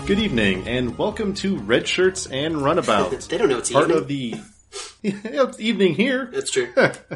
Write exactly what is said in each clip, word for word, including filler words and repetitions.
Good evening, and welcome to Red Shirts and Runabouts. They don't know it's part evening. of the yeah, it's evening here. That's true.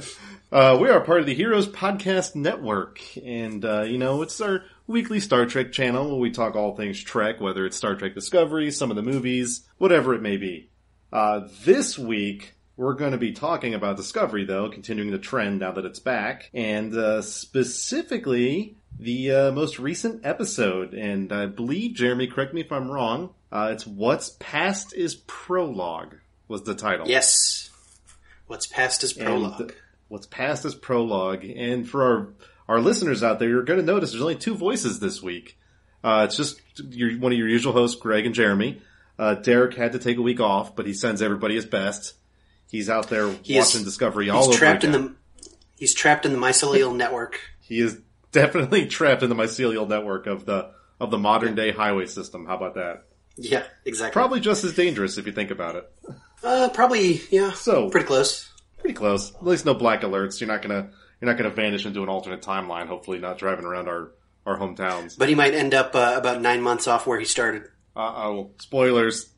uh, we are part of the Heroes Podcast Network, and uh, you know it's our weekly Star Trek channel where we talk all things Trek, whether it's Star Trek Discovery, some of the movies, whatever it may be. Uh, this week we're going to be talking about Discovery, though, continuing the trend now that it's back, and uh, specifically the uh, most recent episode, and I believe, Jeremy, correct me if I'm wrong, uh, it's What's Past is Prologue, was the title. Yes. What's Past is Prologue. And What's Past is Prologue, and for our, our listeners out there, you're going to notice there's only two voices this week. Uh, it's just your, one of your usual hosts, Greg and Jeremy. Uh, Derek had to take a week off, but he sends everybody his best. He's out there he watching is, Discovery all over trapped again. in the He's trapped in the mycelial network. He is definitely trapped in the mycelial network of the of the modern day highway system. How about that? Yeah, exactly. Probably just as dangerous if you think about it. Uh, probably, yeah. So pretty close. Pretty close. At least no black alerts. You're not gonna you're not gonna vanish into an alternate timeline. Hopefully, not driving around our our hometowns. But he might end up uh, about nine months off where he started. Uh oh, spoilers.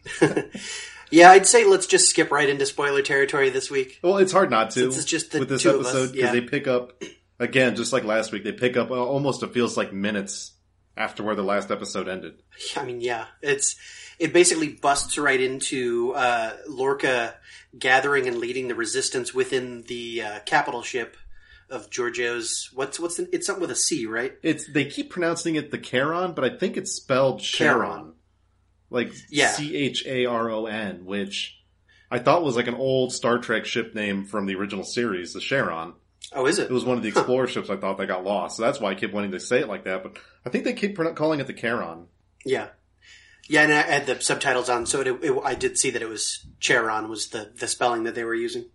Yeah, I'd say let's just skip right into spoiler territory this week. Well, it's hard not to. Since it's just the with this two of episode us, because yeah. they pick up again, just like last week. They pick up uh, almost it feels like minutes after where the last episode ended. I mean, yeah, it's it basically busts right into uh, Lorca gathering and leading the resistance within the uh, capital ship of Georgiou's. What's what's the, it's something with a C, right? It's they keep pronouncing it the Charon, but I think it's spelled Charon. Charon. Like yeah. C H A R O N, which I thought was like an old Star Trek ship name from the original series, the Charon. Oh, is it? It was one of the Explorer huh. ships I thought that got lost. So that's why I keep wanting to say it like that. But I think they keep calling it the Charon. Yeah. Yeah, and I had the subtitles on, so it, it, I did see that it was Charon was the, the spelling that they were using.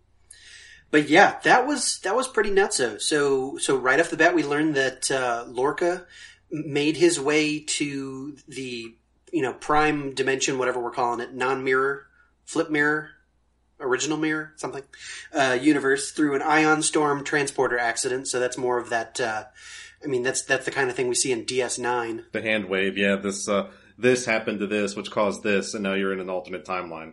But yeah, that was that was pretty nutso. So so right off the bat, we learned that uh, Lorca made his way to the you know prime dimension, whatever we're calling it, non-mirror, flip mirror, original mirror, something uh, universe through an ion storm transporter accident. So that's more of that. Uh, I mean, that's that's the kind of thing we see in D S nine. The hand wave, yeah. This uh, this happened to this, which caused this, and now you're in an alternate timeline.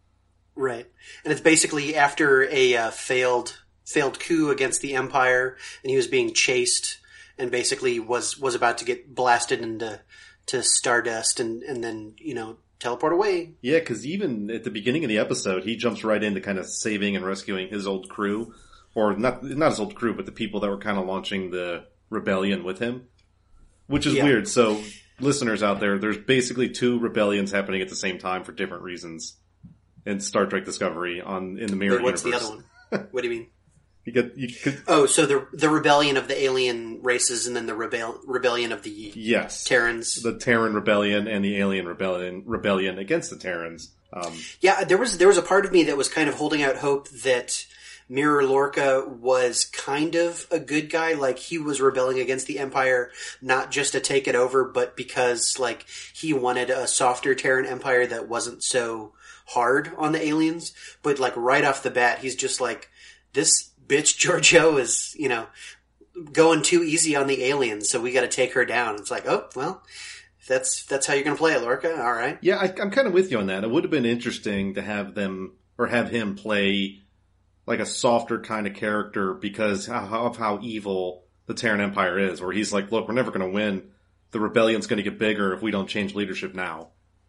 Right, and it's basically after a uh, failed failed coup against the Empire, and he was being chased, and basically was was about to get blasted into to stardust, and and then you know teleport away. Yeah, because even at the beginning of the episode, he jumps right into kind of saving and rescuing his old crew, or not not his old crew, but the people that were kind of launching the rebellion with him, which is yeah. weird. So, listeners out there, there's basically two rebellions happening at the same time for different reasons. In Star Trek Discovery on in the mirror Wait, what's universe. the other one? What do you mean? you get you could oh, so the the rebellion of the alien races, and then the rebel rebellion of the yes Terrans, the Terran rebellion, and the alien rebellion rebellion against the Terrans. Um, yeah, there was there was a part of me that was kind of holding out hope that Mirror Lorca was kind of a good guy, like he was rebelling against the Empire, not just to take it over, but because like he wanted a softer Terran Empire that wasn't so hard on the aliens. But like right off the bat, he's just like, this bitch Georgiou is, you know, going too easy on the aliens, so we got to take her down. It's like, oh well, if that's that's how you're going to play it, Lorca. All right. Yeah, I, I'm kind of with you on that. It would have been interesting to have them or have him play like a softer kind of character because of how evil the Terran Empire is. Where he's like, look, we're never going to win. The rebellion's going to get bigger if we don't change leadership now.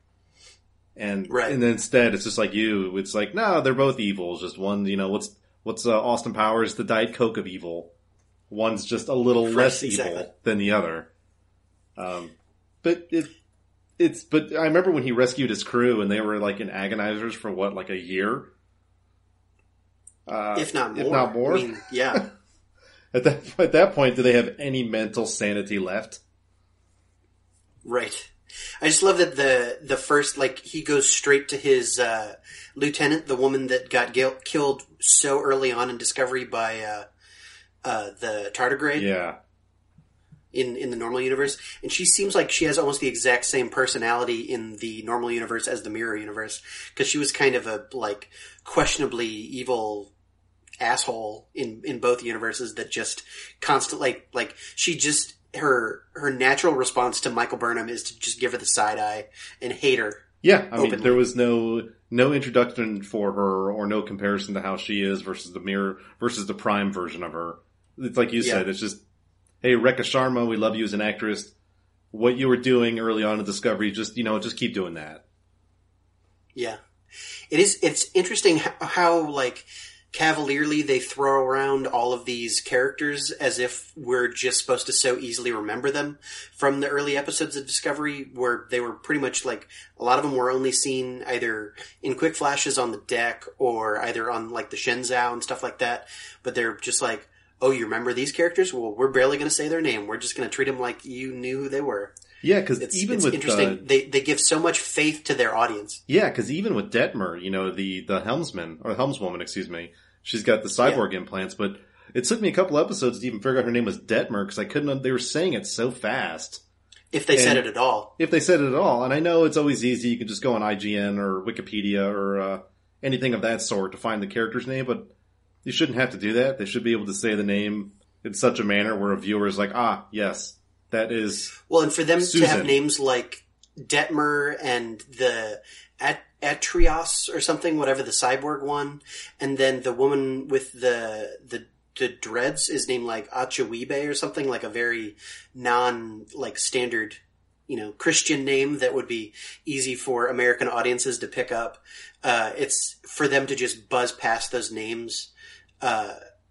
And right. and then instead, it's just like you. It's like, no, they're both evil. It's just one, you know, what's what's uh, Austin Powers, the Diet Coke of evil. One's just a little right, less exactly. evil than the other. Um, but it it's but I remember when he rescued his crew and they were like in agonizers for what, like a year, uh, if not more. If not more, I mean, yeah. at that at that point, do they have any mental sanity left? Right. I just love that the the first, like, he goes straight to his uh, lieutenant, the woman that got gil- killed so early on in Discovery by uh, uh, the tardigrade. Yeah. In, in the normal universe. And she seems like she has almost the exact same personality in the normal universe as the mirror universe. Because she was kind of a, like, questionably evil asshole in, in both universes that just constantly, like, like, she just her her natural response to Michael Burnham is to just give her the side eye and hate her. Yeah, I mean, openly. there was no no introduction for her or no comparison to how she is versus the mirror versus the Prime version of her. It's like you Yeah. said, it's just, hey, Rekha Sharma, we love you as an actress. What you were doing early on in Discovery, just, you know, just keep doing that. Yeah. It is, it's interesting how, how, like, cavalierly they throw around all of these characters as if we're just supposed to so easily remember them from the early episodes of Discovery, where they were pretty much like, a lot of them were only seen either in quick flashes on the deck or either on, like, the Shenzhou and stuff like that. But they're just like, oh, you remember these characters? Well, we're barely going to say their name. We're just going to treat them like you knew who they were. Yeah, because It's, even it's with interesting. Uh, they they give so much faith to their audience. yeah, because even with Detmer, you know, the the helmsman or helmswoman, excuse me, she's got the cyborg Yeah. implants, but it took me a couple episodes to even figure out her name was Detmer because I couldn't. They were saying it so fast. If they said And- it at all. If they said it at all, and I know it's always easy, you can just go on I G N or Wikipedia or uh, anything of that sort to find the character's name, but you shouldn't have to do that. They should be able to say the name in such a manner where a viewer is like, ah, yes, that is... Well, and for them to Susan. have names like Detmer and the At- Atrios or something, whatever, the cyborg one, and then the woman with the the, the dreads is named like Achawibe or something, like a very non, like, standard, you know, Christian name that would be easy for American audiences to pick up. Uh, it's for them to just buzz past those names. Uh,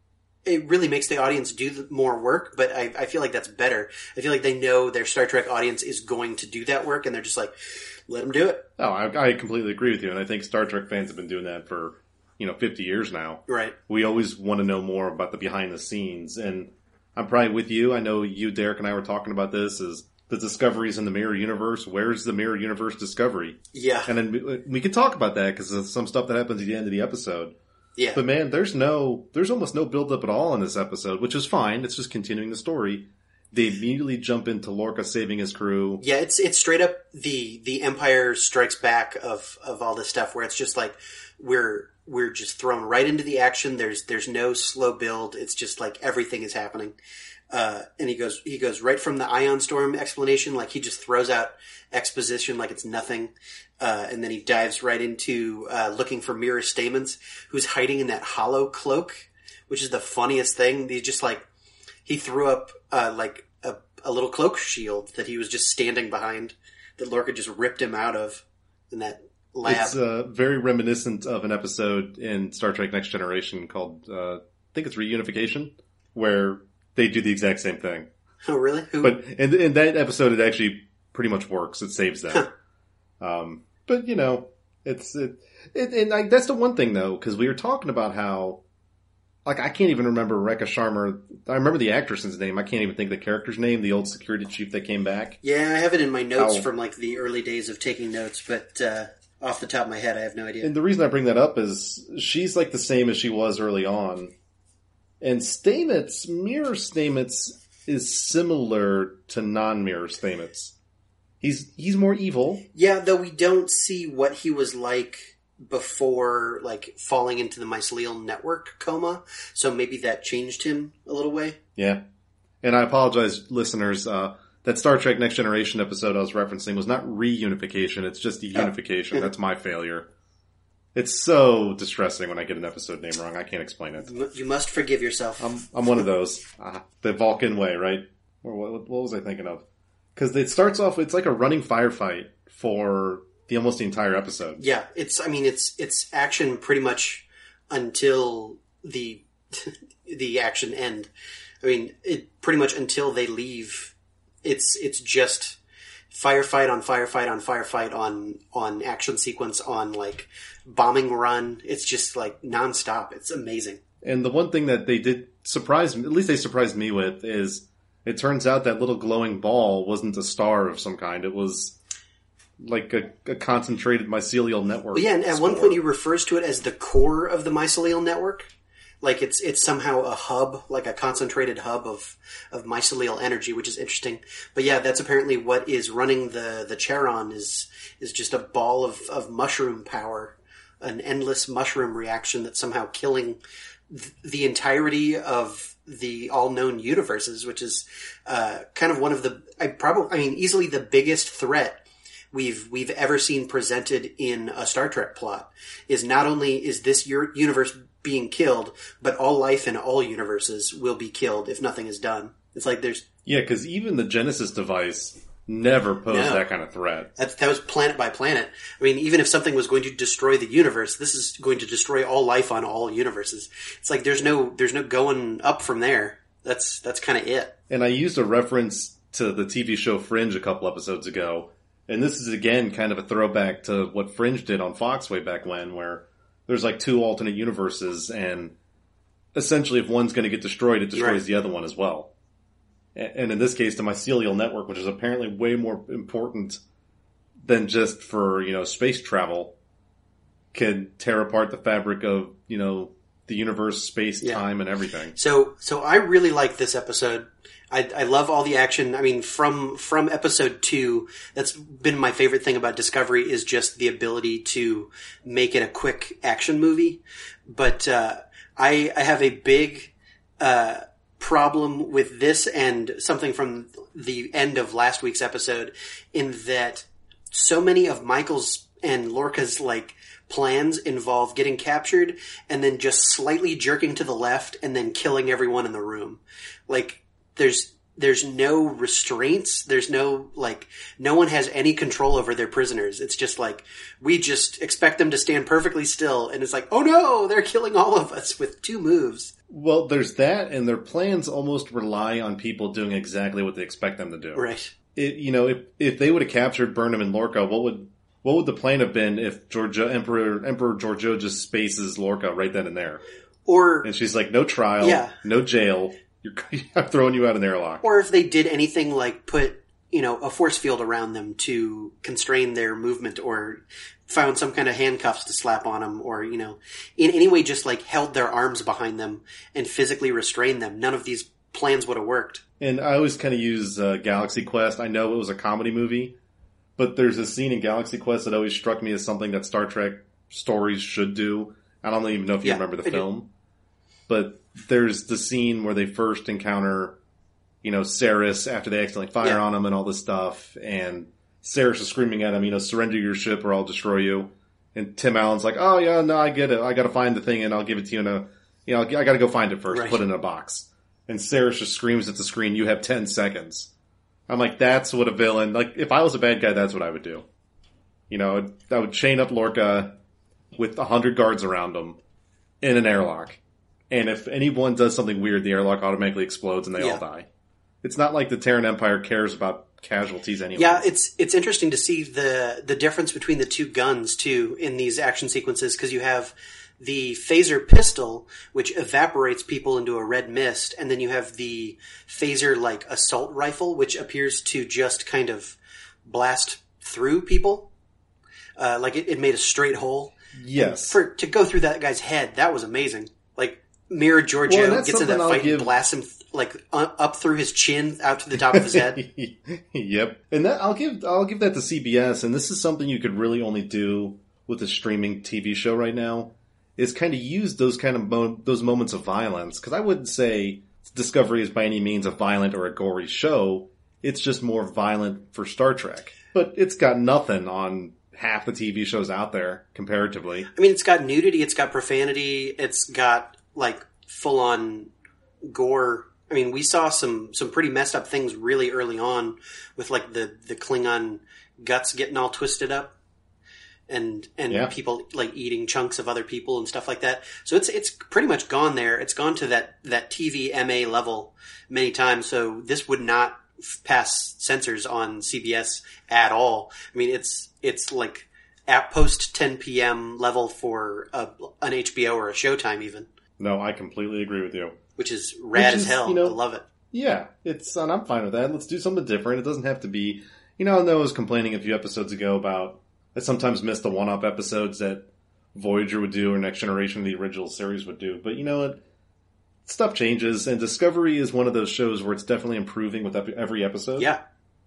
it really makes the audience do the- more work, but I, I feel like that's better. I feel like they know their Star Trek audience is going to do that work, and they're just like, let them do it. Oh, I, I completely agree with you, and I think Star Trek fans have been doing that for, you know, fifty years now. Right. We always want to know more about the behind the scenes, and I'm probably with you. I know you, Derek, and I were talking about this, is the discoveries in the Mirror Universe. Where's the Mirror Universe discovery? Yeah. And then we, we can talk about that, because of some stuff that happens at the end of the episode. Yeah. But man, there's no, there's almost no build up at all in this episode, which is fine. It's just continuing the story. They immediately jump into Lorca saving his crew. Yeah, it's it's straight up the the Empire Strikes Back of, of all this stuff, where it's just like we're we're just thrown right into the action. There's there's no slow build. It's just like everything is happening. Uh, and he goes he goes right from the Ion Storm explanation, like he just throws out exposition like it's nothing. Uh, and then he dives right into uh, looking for Mira Stamens, who's hiding in that hollow cloak, which is the funniest thing. He's just like, he threw up uh, like a, a little cloak shield that he was just standing behind, that Lorca just ripped him out of in that lab. It's uh, very reminiscent of an episode in Star Trek Next Generation called, uh, I think it's Reunification, where they do the exact same thing. Oh, really? Who? But in, in that episode, it actually pretty much works. It saves them. um, but, you know, it's... It, it, and I, that's the one thing, though, because we were talking about how... Like, I can't even remember Rekha Sharma. I remember the actress's name. I can't even think of the character's name, the old security chief that came back. Yeah, I have it in my notes How- from like the early days of taking notes, but uh, off the top of my head, I have no idea. And the reason I bring that up is she's like the same as she was early on. And Stamets, Mirror Stamets, is similar to non-Mirror Stamets. He's he's more evil. Yeah, though we don't see what he was like before, like, falling into the mycelial network coma, so maybe that changed him a little way. Yeah. And I apologize, listeners, uh, that Star Trek Next Generation episode I was referencing was not reunification, it's just the unification. That's my failure. It's so distressing when I get an episode name wrong. I can't explain it. M- You must forgive yourself. I'm I'm one of those. Uh, the Vulcan way, right? Or what, what was I thinking of? Because it starts off, it's like a running firefight for the almost the entire episode. Yeah, it's, I mean, it's, it's action pretty much until the, the action end. I mean, it pretty much until they leave, it's, it's just firefight on firefight on firefight on, on action sequence on like bombing run. It's just like nonstop. It's amazing. And the one thing that they did surprise me, at least they surprised me with, is it turns out that little glowing ball wasn't a star of some kind. It was like a, a concentrated mycelial network. Well, yeah, and at one spore. point he refers to it as the core of the mycelial network. Like it's it's somehow a hub, like a concentrated hub of, of mycelial energy, which is interesting. But yeah, that's apparently what is running the, the Charon is is just a ball of, of mushroom power, an endless mushroom reaction that's somehow killing th- the entirety of the all known universes, which is uh, kind of one of the I probably I mean easily the biggest threat we've we've ever seen presented in a Star Trek plot. Is not only is this universe being killed, but all life in all universes will be killed if nothing is done. It's like there's yeah, because even the Genesis device never posed no. that kind of threat. That, that was planet by planet. I mean, even if something was going to destroy the universe, this is going to destroy all life on all universes. It's like there's no there's no going up from there. That's that's kind of it. And I used a reference to the T V show Fringe a couple episodes ago, and this is again kind of a throwback to what Fringe did on Fox way back when, where there's like two alternate universes, and essentially if one's going to get destroyed, it destroys right. the other one as well. And in this case, the mycelial network, which is apparently way more important than just for, you know, space travel, can tear apart the fabric of, you know, the universe, space, yeah. time, and everything. So, so I really like this episode. I, I love all the action. I mean, from, from episode two, that's been my favorite thing about Discovery is just the ability to make it a quick action movie. But, uh, I, I have a big, uh, problem with this and something from the end of last week's episode in that so many of Michael's and Lorca's like plans involve getting captured and then just slightly jerking to the left and then killing everyone in the room. Like there's there's no restraints. There's no like no one has any control over their prisoners. It's just like we just expect them to stand perfectly still and it's like, oh no, they're killing all of us with two moves. Well, there's that, and their plans almost rely on people doing exactly what they expect them to do. Right. It, you know, if if they would have captured Burnham and Lorca, what would what would the plan have been if Georgia, Emperor Emperor Giorgio just spaces Lorca right then and there? Or and she's like, no trial, yeah. no jail. You're, I'm throwing you out an airlock. Or if they did anything like put, you know, a force field around them to constrain their movement or found some kind of handcuffs to slap on them or, you know, in any way just like held their arms behind them and physically restrained them. None of these plans would have worked. And I always kind of use uh, Galaxy Quest. I know it was a comedy movie, but there's a scene in Galaxy Quest that always struck me as something that Star Trek stories should do. I don't even know if you yeah, remember the I film, do. But there's the scene where they first encounter, you know, Saris after they accidentally fire yeah. on him and all this stuff, and Saris is screaming at him, you know, surrender your ship or I'll destroy you. And Tim Allen's like, oh yeah, no, I get it. I gotta find the thing and I'll give it to you in a, you know, I gotta go find it first, right. put it in a box. And Saris just screams at the screen, you have ten seconds. I'm like, that's what a villain, like, if I was a bad guy, that's what I would do. You know, I would chain up Lorca with a hundred guards around him in an airlock. And if anyone does something weird, the airlock automatically explodes and they yeah. all die. It's not like the Terran Empire cares about casualties anyway. Yeah, it's it's interesting to see the the difference between the two guns too in these action sequences because you have the phaser pistol which evaporates people into a red mist, and then you have the phaser like assault rifle which appears to just kind of blast through people, uh, like it, it made a straight hole. Yes, and for to go through that guy's head, that was amazing. Like Mira Giorgio well, gets in that I'll fight give... and blasts him like up through his chin out to the top of his head. Yep, and that I'll give I'll give that to C B S, and this is something you could really only do with a streaming T V show right now. Is kind of use those kind of mo- those moments of violence, because I wouldn't say Discovery is by any means a violent or a gory show. It's just more violent for Star Trek, but it's got nothing on half the T V shows out there comparatively. I mean, it's got nudity, it's got profanity, it's got like full on gore. I mean, we saw some, some pretty messed up things really early on with like the, the Klingon guts getting all twisted up and, and yeah. people like eating chunks of other people and stuff like that. So it's, it's pretty much gone there. It's gone to that, that T V M A level many times. So this would not pass censors on C B S at all. I mean, it's, it's like at post ten p.m. level for a, an H B O or a Showtime even. No, I completely agree with you. Which is rad Which as is, hell. You know, I love it. Yeah, it's and I'm fine with that. Let's do something different. It doesn't have to be. You know, I know I was complaining a few episodes ago about I sometimes miss the one-off episodes that Voyager would do or Next Generation, the original series, would do. But you know what? Stuff changes, and Discovery is one of those shows where it's definitely improving with every episode. Yeah.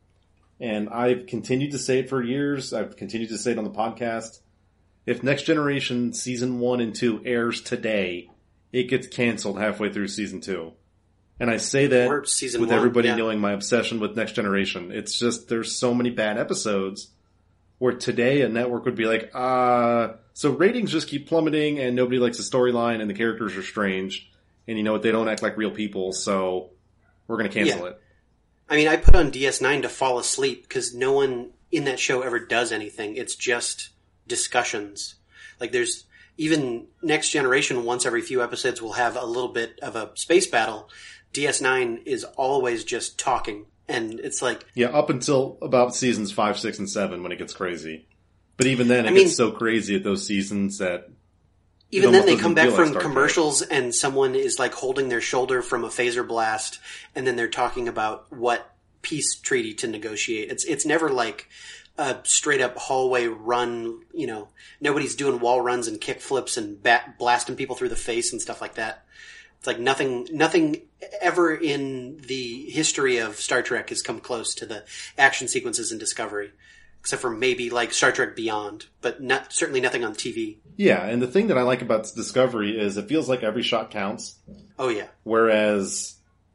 And I've continued to say it for years. I've continued to say it on the podcast. If Next Generation Season one and two airs today, it gets canceled halfway through Season two. And I say that Or season with one, everybody yeah. knowing my obsession with Next Generation. It's just, there's so many bad episodes where today a network would be like, uh, so ratings just keep plummeting and nobody likes the storyline and the characters are strange. And you know what? They don't act like real people, so we're going to cancel Yeah. it. I mean, I put on D S nine to fall asleep because no one in that show ever does anything. It's just discussions. Like there's even Next Generation once every few episodes will have a little bit of a space battle. D S nine is always just talking. And it's like... Yeah, up until about seasons five, six, and seven when it gets crazy. But even then, it I mean, gets so crazy at those seasons that... Even then, they doesn't come back feel like from Star Trek. commercials and someone is like holding their shoulder from a phaser blast, and then they're talking about what peace treaty to negotiate. It's it's never like a straight up hallway run. You know, nobody's doing wall runs and kick flips and bat, blasting people through the face and stuff like that. It's like nothing nothing ever in the history of Star Trek has come close to the action sequences in Discovery. Except for maybe like Star Trek Beyond, but not certainly nothing on T V. Yeah, and the thing that I like about Discovery is it feels like every shot counts. Oh yeah. Whereas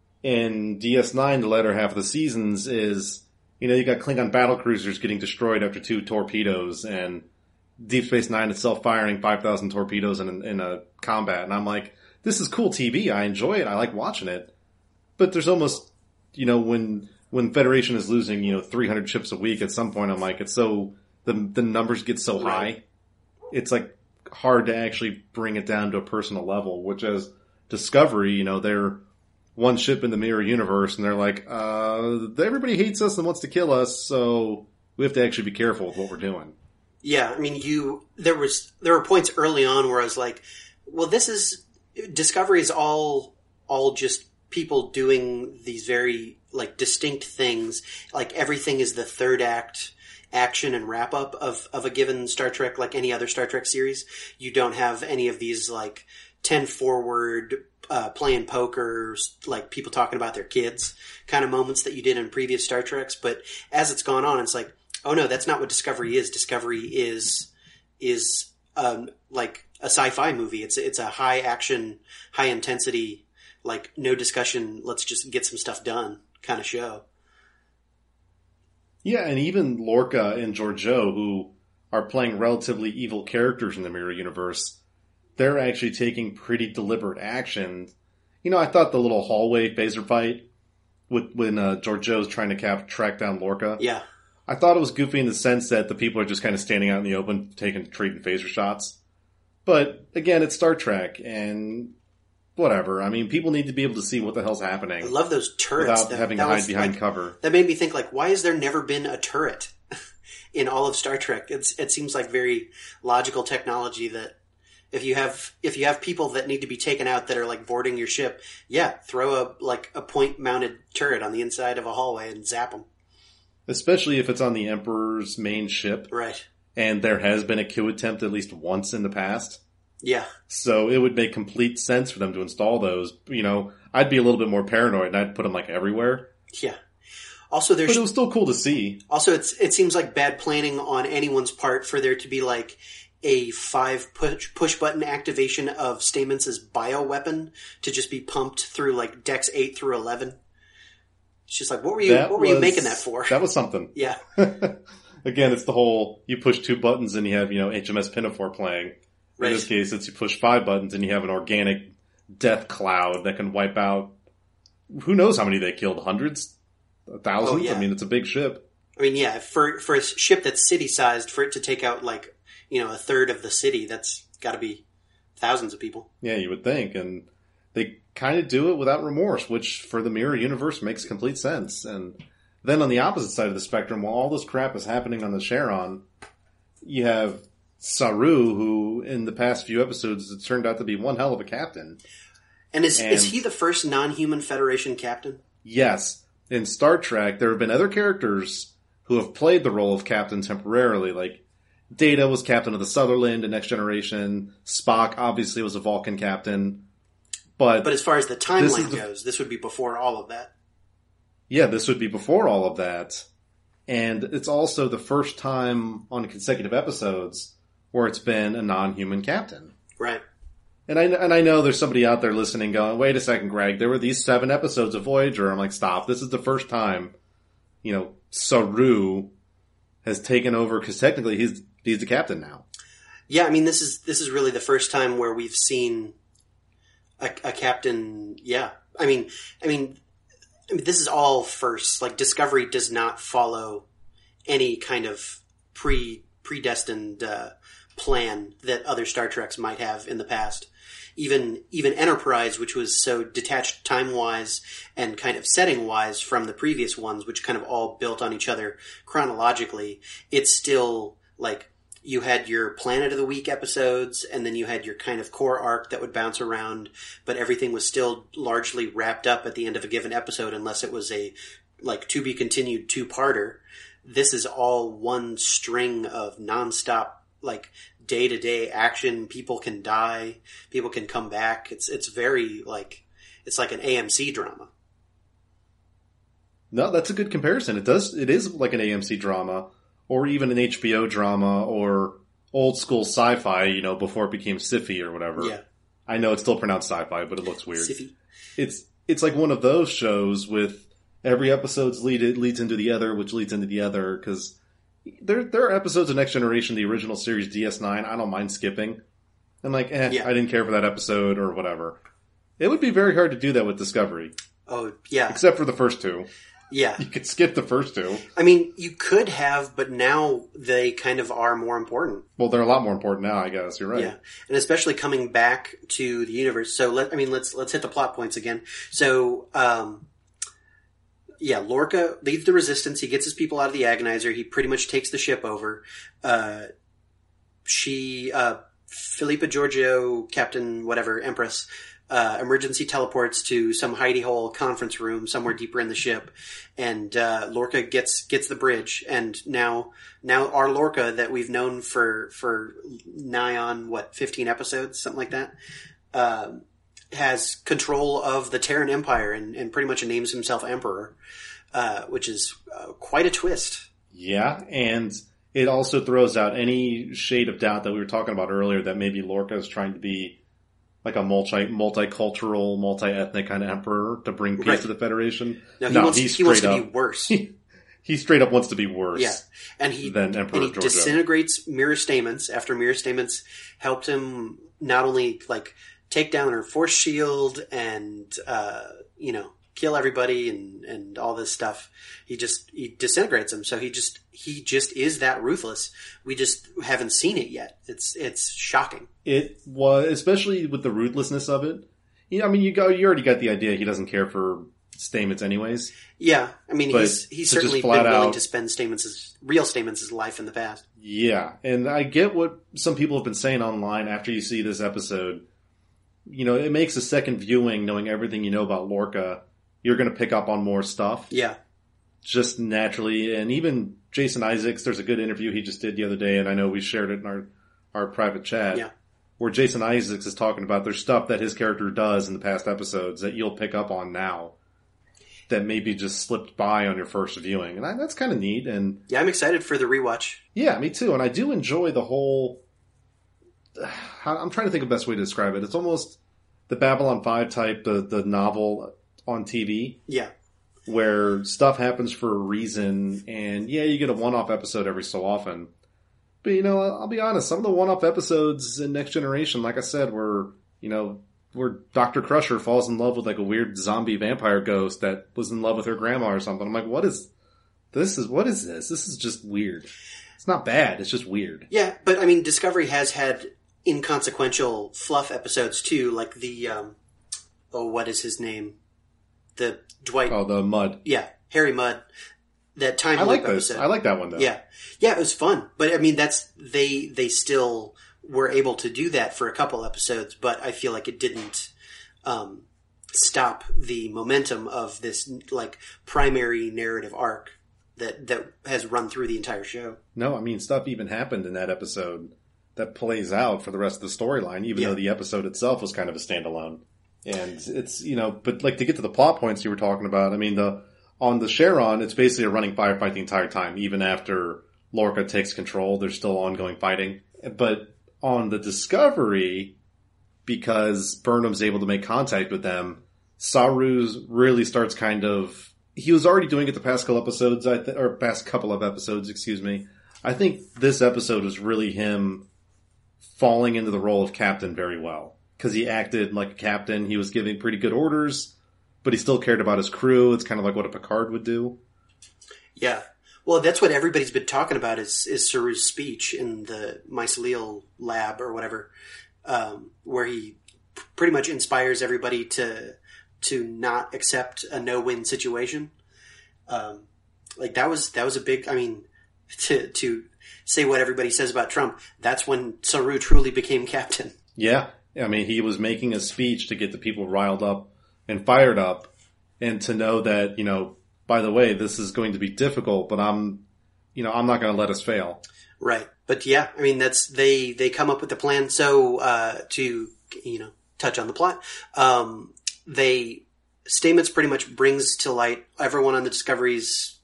in D S nine, the latter half of the seasons is, you know, you got Klingon battlecruisers getting destroyed after two torpedoes, and Deep Space Nine itself firing five thousand torpedoes in, in a combat. And I'm like, this is cool T V. I enjoy it. I like watching it. But there's almost, you know, when when Federation is losing, you know, three hundred ships a week, at some point I'm like, it's so, the the numbers get so Right. high. It's like hard to actually bring it down to a personal level, which as Discovery, you know, they're one ship in the mirror universe and they're like, uh, everybody hates us and wants to kill us, so we have to actually be careful with what we're doing. Yeah, I mean, you there was there were points early on where I was like, well, this is Discovery is all all just people doing these very like distinct things. Like everything is the third act action and wrap up of of a given Star Trek, like any other Star Trek series. You don't have any of these like ten forward uh, playing poker, like people talking about their kids kind of moments that you did in previous Star Treks. But as it's gone on, it's like, oh no, that's not what Discovery is. Discovery is is um, like a sci-fi movie. It's it's a high action, high intensity, like no discussion. Let's just get some stuff done kind of show. Yeah, and even Lorca and Georgiou, who are playing relatively evil characters in the Mirror Universe, they're actually taking pretty deliberate action. You know, I thought the little hallway phaser fight with when uh, Georgiou's trying to cap, track down Lorca. Yeah. I thought it was goofy in the sense that the people are just kind of standing out in the open, taking trading phaser shots. But again, it's Star Trek, and whatever. I mean, people need to be able to see what the hell's happening. I love those turrets. Without that, having that to hide was, behind like, cover. That made me think, like, why has there never been a turret in all of Star Trek? It's it seems like very logical technology that if you have if you have people that need to be taken out that are like boarding your ship, yeah, throw a like a point mounted turret on the inside of a hallway and zap them. Especially if it's on the Emperor's main ship. Right. And there has been a coup attempt at least once in the past. Yeah. So it would make complete sense for them to install those. You know, I'd be a little bit more paranoid and I'd put them like everywhere. Yeah. Also, there's But it was still cool to see. Also, it's it seems like bad planning on anyone's part for there to be like a five push push button activation of Stamets' bioweapon to just be pumped through like decks eight through eleven. It's just like, what were you That what were you was- making that for? That was something. Yeah. Again, it's the whole, you push two buttons and you have, you know, H M S Pinafore playing. Right. In this case, it's you push five buttons and you have an organic death cloud that can wipe out, who knows how many they killed? Hundreds? Thousands? Oh, yeah. I mean, it's a big ship. I mean, yeah, for for a ship that's city sized, for it to take out like, you know, a third of the city, that's got to be thousands of people. Yeah, you would think. And they kind of do it without remorse, which for the Mirror Universe makes complete sense. And then on the opposite side of the spectrum, while all this crap is happening on the Charon, you have Saru, who in the past few episodes has turned out to be one hell of a captain. And is And- is he the first non-human Federation captain? Yes, in Star Trek, there have been other characters who have played the role of captain temporarily. Like, Data was captain of the Sutherland in Next Generation. Spock obviously was a Vulcan captain. But, But as far as the This timeline is the- goes, this would be before all of that. yeah, this would be before all of that. And it's also the first time on consecutive episodes where it's been a non-human captain. Right. And I, and I know there's somebody out there listening going, wait a second, Greg, there were these seven episodes of Voyager. I'm like, stop. This is the first time, you know, Saru has taken over, because technically he's, he's the captain now. Yeah, I mean, this is, this is really the first time where we've seen a, a captain. Yeah. I mean, I mean, I mean, this is all first. Like, Discovery does not follow any kind of pre, predestined, uh, plan that other Star Treks might have in the past. Even even Enterprise, which was so detached time-wise and kind of setting-wise from the previous ones, which kind of all built on each other chronologically, it's still, like, you had your Planet of the Week episodes, and then you had your kind of core arc that would bounce around, but everything was still largely wrapped up at the end of a given episode, unless it was a, like, to-be-continued two-parter. This is all one string of nonstop, like, day-to-day action. People can die. People can come back. It's it's very, like, it's like an A M C drama. No, that's a good comparison. It does. It is like an A M C drama, or even an H B O drama, or old school sci-fi, you know, before it became sci-fi or whatever. Yeah. I know it's still pronounced sci-fi, but it looks weird. Sci-fi. It's it's like one of those shows with every episode's lead it leads into the other, which leads into the other, because There, there are episodes of Next Generation, the original series D S nine, I don't mind skipping. I'm like, eh, Yeah. I didn't care for that episode or whatever. It would be very hard to do that with Discovery. Oh, yeah. Except for the first two. Yeah. You could skip the first two. I mean, you could have, but now they kind of are more important. Well, they're a lot more important now, I guess. You're right. Yeah. And especially coming back to the universe. So, let, I mean, let's, let's hit the plot points again. So, um... yeah, Lorca leads the Resistance. He gets his people out of the Agonizer. He pretty much takes the ship over. Uh, she, uh, Philippa Georgiou, Captain whatever, Empress, uh, emergency teleports to some hidey hole conference room somewhere deeper in the ship. And, uh, Lorca gets, gets the bridge. And now, now our Lorca that we've known for, for nigh on, what, fifteen episodes? Something like that. Uh, has control of the Terran Empire and, and pretty much names himself Emperor, uh, which is uh, quite a twist. Yeah, and it also throws out any shade of doubt that we were talking about earlier that maybe Lorca is trying to be like a multi multicultural, multi-ethnic kind of emperor to bring peace Right. to the Federation. No, he no, wants, he's he wants straight to up, be worse. He, he straight up wants to be worse. Yeah, and he than Emperor and he Georgiou. disintegrates Mira Stamets after Mira Stamets helped him not only like take down her force shield and uh, you know kill everybody and, and all this stuff. He just he disintegrates them. So he just he just is that ruthless. We just haven't seen it yet. It's it's shocking. It was, especially with the ruthlessness of it. You know, I mean, you go, you already got the idea he doesn't care for Stamets anyways. Yeah, I mean But he's he's to just certainly been flat willing out- to spend Stamets' real Stamets' life in the past. Yeah, and I get what some people have been saying online after you see this episode. You know, it makes a second viewing, knowing everything you know about Lorca, you're going to pick up on more stuff. Yeah, Just naturally. And even Jason Isaacs, there's a good interview he just did the other day, and I know we shared it in our, our private chat. Yeah. Where Jason Isaacs is talking about there's stuff that his character does in the past episodes that you'll pick up on now that maybe just slipped by on your first viewing. And I, that's kind of neat. And yeah, I'm excited for the rewatch. yeah, me too. And I do enjoy the whole... I'm trying to think of the best way to describe it. It's almost the Babylon five type, the, the novel on T V, Yeah, where stuff happens for a reason, and yeah, you get a one-off episode every so often. But, you know, I'll be honest, some of the one-off episodes in Next Generation, like I said, were, you know, where Doctor Crusher falls in love with like a weird zombie vampire ghost that was in love with her grandma or something. I'm like, what is this? Is what is this? This is just weird. It's not bad. It's just weird. yeah, but I mean, Discovery has had inconsequential fluff episodes too, like the um, oh, what is his name? The Dwight, Oh, the mud. yeah, Harry Mudd. That time I loop like this. episode. I like that one though. Yeah, yeah, it was fun, but I mean, that's they they still were able to do that for a couple episodes, but I feel like it didn't um, stop the momentum of this like primary narrative arc that that has run through the entire show. No, I mean, stuff even happened in that episode that plays out for the rest of the storyline, even Yeah. though the episode itself was kind of a standalone. And it's, you know, but like to get to the plot points you were talking about, I mean, the, on the Charon, it's basically a running firefight the entire time. Even after Lorca takes control, there's still ongoing fighting. But on the Discovery, because Burnham's able to make contact with them, Saru really starts kind of... He was already doing it the past couple episodes, I th- or past couple of episodes, excuse me. I think this episode was really him falling into the role of captain very well. Because he acted like a captain, he was giving pretty good orders, but he still cared about his crew. It's kind of like what a Picard would do. Yeah. Well, that's what everybody's been talking about is, is Saru's speech in the mycelial lab or whatever, um, where he p- pretty much inspires everybody to to not accept a no-win situation. Um, like that was that was a big. I mean, to to say what everybody says about Trump, that's when Saru truly became captain. Yeah, I mean, he was making a speech to get the people riled up and fired up, and to know that, you know, by the way, this is going to be difficult, but I'm, you know, I'm not going to let us fail. Right. But yeah, I mean, that's, they, they come up with the plan. So, uh, to, you know, touch on the plot, um, they, Stamets pretty much brings to light everyone on the Discovery's,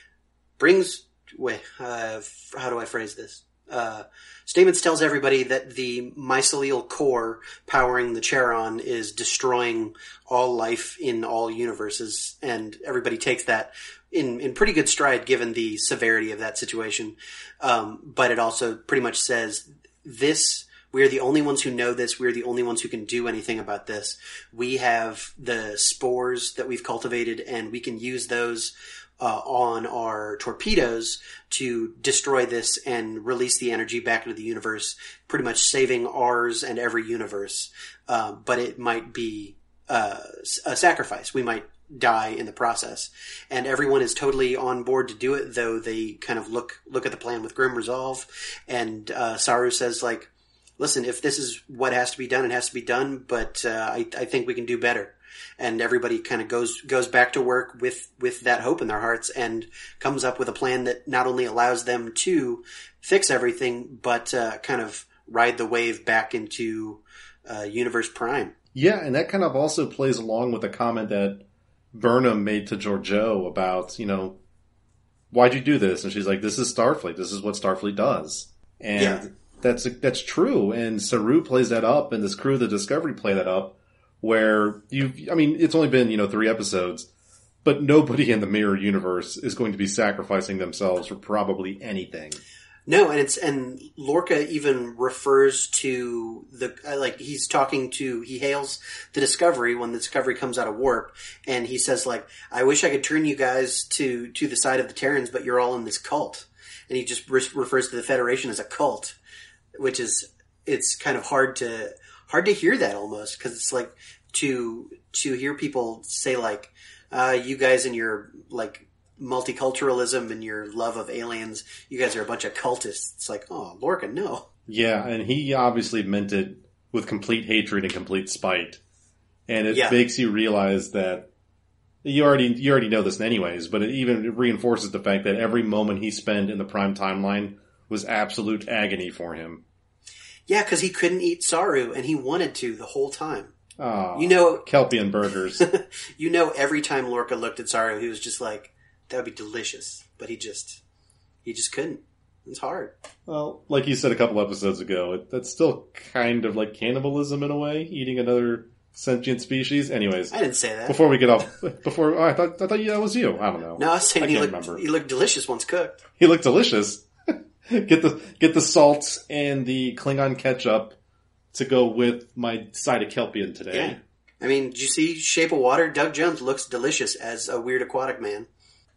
brings, wait, uh, how do I phrase this? Uh, Stamets tells everybody that the mycelial core powering the Charon is destroying all life in all universes, and everybody takes that in, in pretty good stride given the severity of that situation. Um, but it also pretty much says this, we're the only ones who know this, we're the only ones who can do anything about this. We have the spores that we've cultivated, and we can use those Uh, on our torpedoes to destroy this and release the energy back into the universe, pretty much saving ours and every universe. Uh, but it might be uh, a sacrifice. We might die in the process. And everyone is totally on board to do it, though they kind of look look at the plan with grim resolve. And uh, Saru says, like, listen, if this is what has to be done, it has to be done, but uh, I, I think we can do better. And everybody kind of goes goes back to work with, with that hope in their hearts and comes up with a plan that not only allows them to fix everything, but uh, kind of ride the wave back into uh, Universe Prime. Yeah, and that kind of also plays along with the comment that Burnham made to Georgiou about, you know, why'd you do this? And she's like, this is Starfleet. This is what Starfleet does. And yeah. that's that's true. And Saru plays that up, and this crew of the Discovery play that up. Where you, I mean, it's only been, you know, three episodes, but nobody in the Mirror Universe is going to be sacrificing themselves for probably anything. No, and it's, and Lorca even refers to the, like, he's talking to, he hails the Discovery when the Discovery comes out of warp, and he says, like, I wish I could turn you guys to, to the side of the Terrans, but you're all in this cult. And he just re- refers to the Federation as a cult, which is, it's kind of hard to, hard to hear that almost, because it's like to to hear people say like, uh, you guys and your like multiculturalism and your love of aliens, you guys are a bunch of cultists. It's like, oh, Lorca, no. Yeah, and he obviously meant it with complete hatred and complete spite, and it yeah. makes you realize that you already you already know this anyways, but it even reinforces the fact that every moment he spent in the Prime timeline was absolute agony for him. Yeah, because he couldn't eat Saru, and he wanted to the whole time. Oh, you know, Kelpian burgers. You know, every time Lorca looked at Saru, he was just like, that would be delicious. But he just, he just couldn't. It's hard. Well, like you said a couple episodes ago, it, that's still kind of like cannibalism in a way, eating another sentient species. Anyways. I didn't say that. Before we get off, before, oh, I thought, I thought yeah, that was you. I don't know. No, I was saying I he, can't looked, remember. he looked delicious once cooked. He looked delicious. Get the get the salt and the Klingon ketchup to go with my side of Kelpian today. Yeah. I mean, did you see Shape of Water? Doug Jones looks delicious as a weird aquatic man.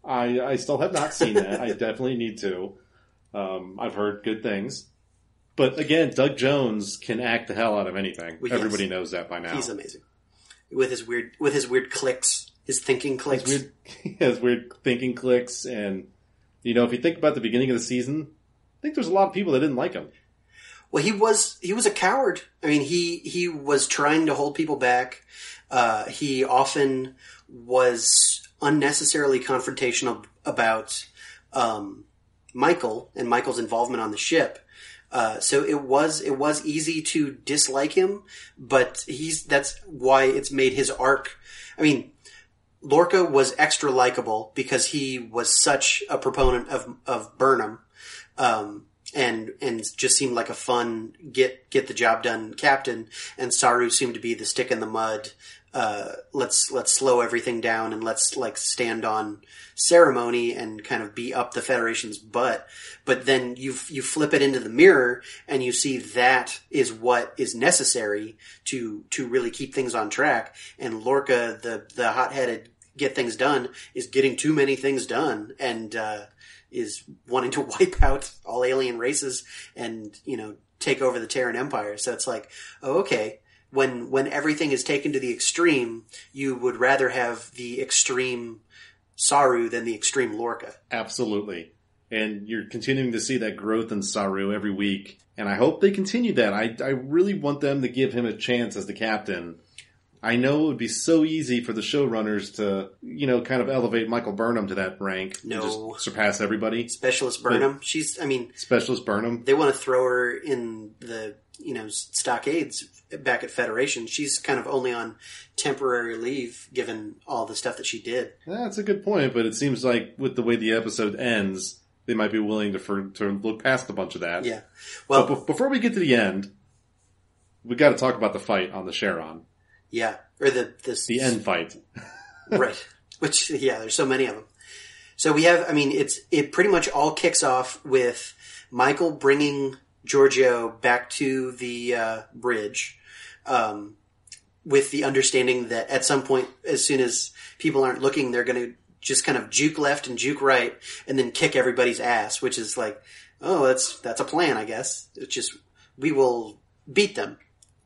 I I still have not seen that. I definitely need to. Um, I've heard good things. But again, Doug Jones can act the hell out of anything. Well, yes. Everybody knows that by now. He's amazing. With his weird with his weird clicks, his thinking clicks. His weird, his weird thinking clicks, and you know, if you think about the beginning of the season, I think there's a lot of people that didn't like him. Well, he was he was a coward. I mean, he he was trying to hold people back. Uh, he often was unnecessarily confrontational about um, Michael and Michael's involvement on the ship. Uh, so it was it was easy to dislike him, but he's that's why it's made his arc. I mean, Lorca was extra likable because he was such a proponent of of Burnham. Um, and and just seemed like a fun get get the job done captain, and Saru seemed to be the stick in the mud. Uh, let's let's slow everything down and let's like stand on ceremony and kind of be up the Federation's butt. But then you you flip it into the mirror and you see that is what is necessary to to really keep things on track. And Lorca, the the hot-headed get things done, is getting too many things done and uh, is wanting to wipe out all alien races and, you know, take over the Terran Empire. So it's like, oh, okay. When when everything is taken to the extreme, you would rather have the extreme Saru than the extreme Lorca. Absolutely. And you're continuing to see that growth in Saru every week. And I hope they continue that. I, I really want them to give him a chance as the captain. I know it would be so easy for the showrunners to, you know, kind of elevate Michael Burnham to that rank. No. And just surpass everybody. Specialist Burnham. But She's, I mean... Specialist Burnham. They want to throw her in the, you know, stockades back at Federation. She's kind of only on temporary leave, given all the stuff that she did. That's a good point, but it seems like with the way the episode ends, they might be willing to for, to look past a bunch of that. Yeah. Well, but be- before we get to the end, we got to talk about the fight on the Charon. Yeah, or the this, the end fight, right? Which yeah, there's so many of them. So we have, I mean, it's it pretty much all kicks off with Michael bringing Giorgio back to the uh, bridge, um, with the understanding that at some point, as soon as people aren't looking, they're going to just kind of juke left and juke right, and then kick everybody's ass. Which is like, oh, that's that's a plan, I guess. It's just we will beat them.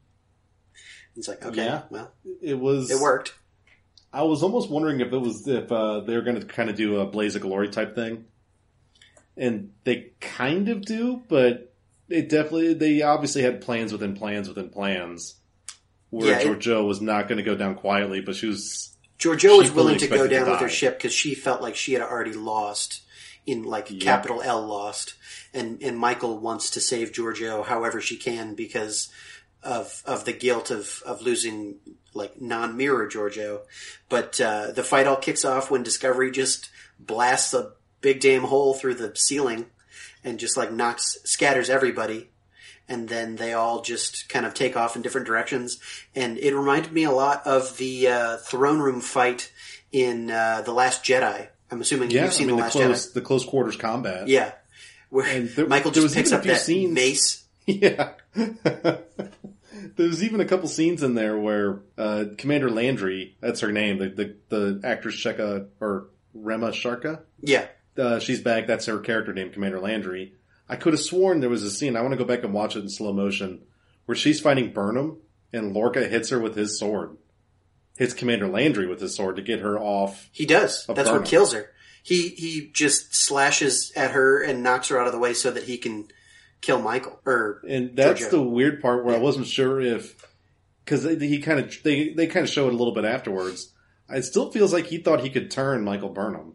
It's like, okay, yeah, well, it was, it worked. I was almost wondering if it was, if, uh, they were going to kind of do a Blaze of Glory type thing. And they kind of do, but it definitely, they obviously had plans within plans within plans. Where yeah, Giorgio was not going to go down quietly, but she was, Giorgio was willing to go down to with her ship because she felt like she had already lost in like yeah. capital L lost. And, and Michael wants to save Giorgio however she can because of of the guilt of, of losing, like, non-mirror Giorgio. But uh, the fight all kicks off when Discovery just blasts a big damn hole through the ceiling and just, like, knocks, scatters everybody. And then they all just kind of take off in different directions. And it reminded me a lot of the uh, throne room fight in uh, The Last Jedi. I'm assuming yeah, you've seen I mean, The the Last close, Jedi. The close quarters combat. Yeah. Where there, Michael just picks up that scenes. mace. Yeah. There's even a couple scenes in there where uh, Commander Landry, that's her name, the the, the actress Sheka, or Rema Sharka? Yeah. Uh, she's back, that's her character name, Commander Landry. I could have sworn there was a scene, I want to go back and watch it in slow motion, where she's fighting Burnham, and Lorca hits her with his sword. Hits Commander Landry with his sword to get her off. He does. That's Burnham. what kills her. He he just slashes at her and knocks her out of the way so that he can kill Michael. Or and that's Giorgio. the weird part where yeah. I wasn't sure if, because he kind of they they kind of show it a little bit afterwards. It still feels like he thought he could turn Michael Burnham.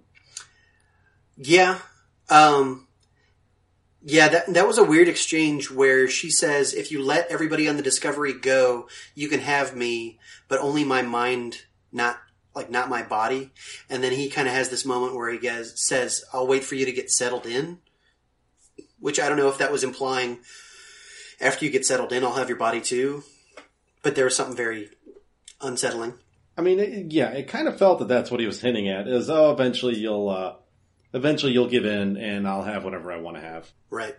Yeah, um, yeah. That that was a weird exchange where she says, "If you let everybody on the Discovery go, you can have me, but only my mind, not." Like, not my body. And then he kind of has this moment where he guys, says, I'll wait for you to get settled in. Which I don't know if that was implying after you get settled in, I'll have your body too. But there was something very unsettling. I mean, it, yeah, it kind of felt that that's what he was hinting at. Is, oh, eventually you'll, uh, eventually you'll give in and I'll have whatever I want to have. Right.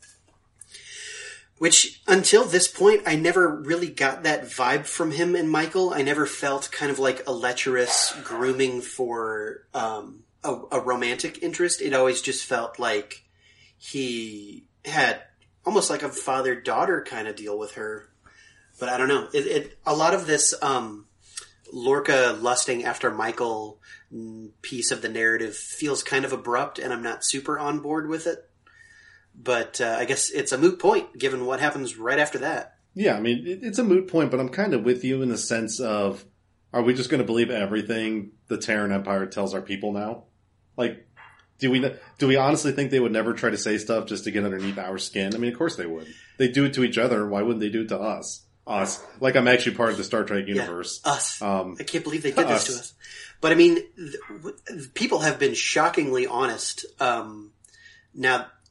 Which, until this point, I never really got that vibe from him and Michael. I never felt kind of like a lecherous grooming for um, a, a romantic interest. It always just felt like he had almost like a father-daughter kind of deal with her. But I don't know. It, it a lot of this um, Lorca lusting after Michael piece of the narrative feels kind of abrupt, and I'm not super on board with it. But uh, I guess it's a moot point, given what happens right after that. Yeah, I mean, it, it's a moot point, but I'm kind of with you in the sense of, are we just going to believe everything the Terran Empire tells our people now? Like, do we do we honestly think they would never try to say stuff just to get underneath our skin? I mean, of course they would. They do it to each other. Why wouldn't they do it to us? Us. Like, I'm actually part of the Star Trek universe. Yeah, us. Um, I can't believe they did this us. to us. But, I mean, th- people have been shockingly honest. Um, now...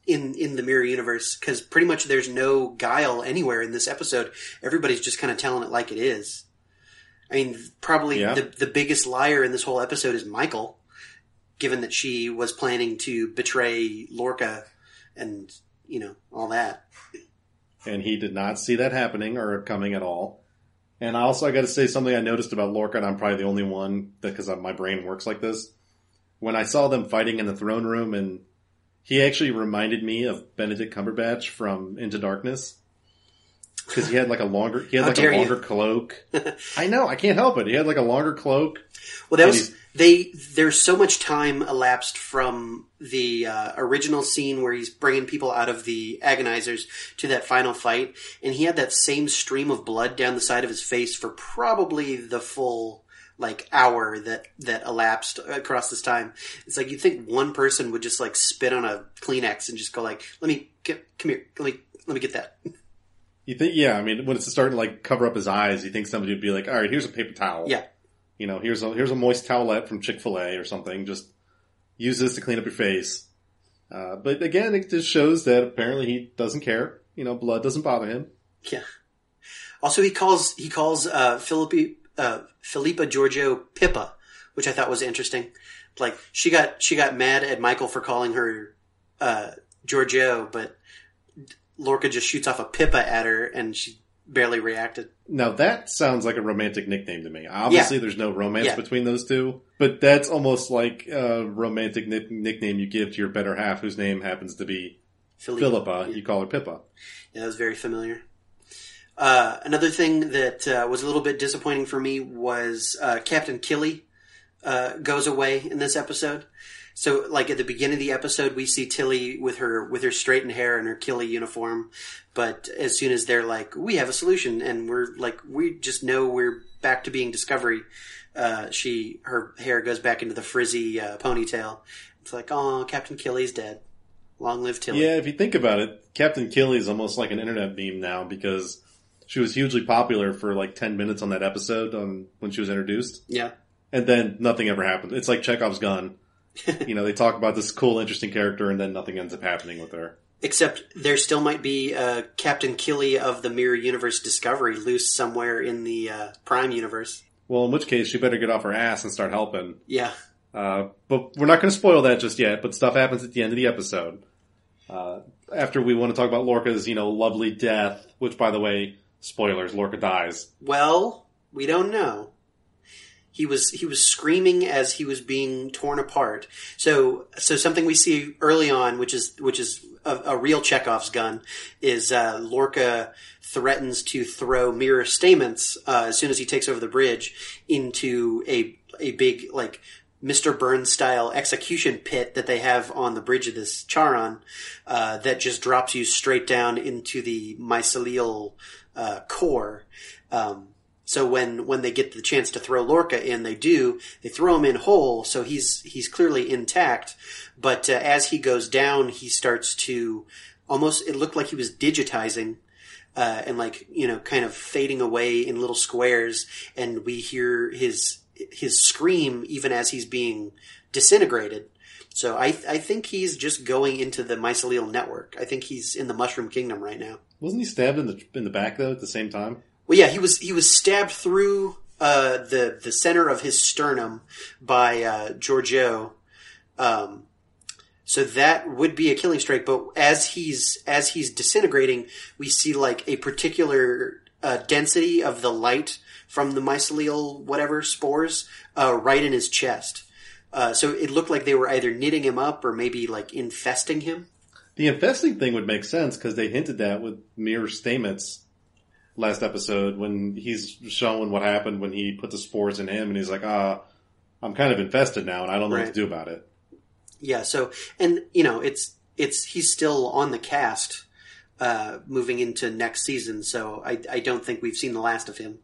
in in the mirror universe, because pretty much there's no guile anywhere in this episode. Everybody's just kind of telling it like it is. I mean, probably Yeah. the the biggest liar in this whole episode is Michael, given that she was planning to betray Lorca and, you know, all that. And he did not see that happening or coming at all. And also, I got to say something I noticed about Lorca, and I'm probably the only one because my brain works like this. When I saw them fighting in the throne room, and he actually reminded me of Benedict Cumberbatch from Into Darkness. Because he had like a longer, he had How like a dare you. longer cloak. I know, I can't help it. He had like a longer cloak. Well, that And was he's- they. There's so much time elapsed from the uh, original scene where he's bringing people out of the agonizers to that final fight, and he had that same stream of blood down the side of his face for probably the full like hour that that elapsed across this time. It's like you'd think one person would just like spit on a Kleenex and just go like, "Let me get, come here, let me let me get that." You think, yeah, I mean, when it's starting to like cover up his eyes, you think somebody would be like, all right, here's a paper towel. Yeah. You know, here's a, here's a moist towelette from Chick-fil-A or something. Just use this to clean up your face. Uh, but again, it just shows that apparently he doesn't care. You know, blood doesn't bother him. Yeah. Also, he calls he calls uh, Philippi, uh, Philippa Giorgio Pippa, which I thought was interesting. Like she got she got mad at Michael for calling her uh, Giorgio, but Lorca just shoots off a Pippa at her, and she barely reacted. Now that sounds like a romantic nickname to me. Obviously, Yeah. there's no romance Yeah. between those two, but that's almost like a romantic nick- nickname you give to your better half, whose name happens to be Philippa. Philippa. Yeah. You call her Pippa. Yeah, that was very familiar. Uh, another thing that uh, was a little bit disappointing for me was uh, Captain Killy uh, goes away in this episode. So, like at the beginning of the episode, we see Tilly with her with her straightened hair and her Killy uniform. But as soon as they're like, "We have a solution," and we're like, "We just know we're back to being Discovery," uh, she her hair goes back into the frizzy uh, ponytail. It's like, "Oh, Captain Killy's dead. Long live Tilly." Yeah, if you think about it, Captain Killy is almost like an internet meme now because she was hugely popular for like ten minutes on that episode on when she was introduced. Yeah. And then nothing ever happened. It's like Chekhov's gun. You know, they talk about this cool, interesting character and then nothing ends up happening with her. Except there still might be uh, Captain Killy of the Mirror Universe Discovery loose somewhere in the uh, Prime Universe. Well, in which case, she better get off her ass and start helping. Yeah. Uh, but we're not going to spoil that just yet, but stuff happens at the end of the episode. Uh, after we want to talk about Lorca's, you know, lovely death, which, by the way, spoilers, Lorca dies. Well, we don't know. He was he was screaming as he was being torn apart. So so something we see early on, which is which is a, a real Chekhov's gun, is uh, Lorca threatens to throw Mirror Stamets uh, as soon as he takes over the bridge into a a big like Mister Burns style execution pit that they have on the bridge of this Charon uh, that just drops you straight down into the mycelial uh, core. Um, So when, when they get the chance to throw Lorca in, they do. They throw him in whole, so he's he's clearly intact. But uh, as he goes down, he starts to almost. It looked like he was digitizing, uh, and like you know, kind of fading away in little squares. And we hear his his scream even as he's being disintegrated. So I I think he's just going into the mycelial network. I think he's in the Mushroom Kingdom right now. Wasn't he stabbed in the in the back though at the same time? Well, yeah, he was he was stabbed through uh, the the center of his sternum by uh, Giorgio, um, so that would be a killing strike. But as he's as he's disintegrating, we see like a particular uh, density of the light from the mycelial whatever spores uh, right in his chest. Uh, so it looked like they were either knitting him up or maybe like infesting him. The infesting thing would make sense because they hinted that with Mirror Stamets last episode when he's showing what happened when he put the spores in him and he's like, ah, I'm kind of infested now and I don't know Right. what to do about it. Yeah, so, and, you know, it's, it's, he's still on the cast, uh, moving into next season, so I, I don't think we've seen the last of him.